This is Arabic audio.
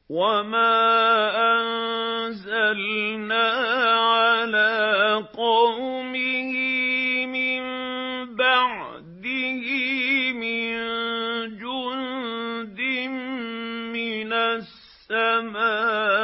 وَمَا أَنزَلْنَا عَلَىٰ قَوْمِهِ مِن بَعْدِهِ مِن جُندٍ مِّنَ السَّمَاءِ